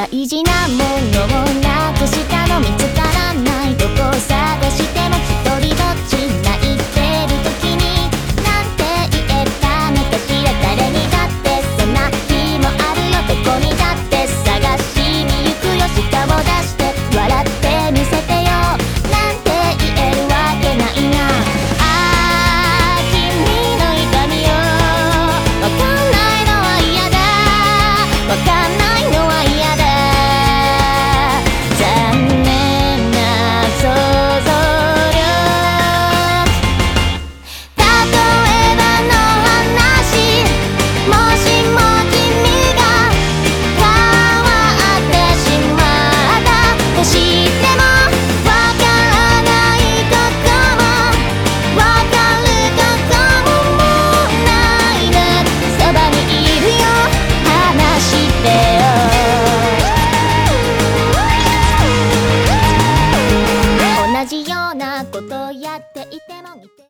大事なものをなくしたの見つからない。どこを探しても一人ぼっち泣いてる時になんて言えたのかしら。誰にだってそんな日もあるよ。どこにだって探しに行くよ。舌を出して笑ってみせてよなんて言えるわけないな。ああ君の痛みをわかんないのは嫌だ。わかんないのは嫌だ。残念な想像力。例えばの話、もしも君が変わってしまったとしてもわからないこともわかることももうないな。そばにいるよ話してよ。同じようなことやっていても見て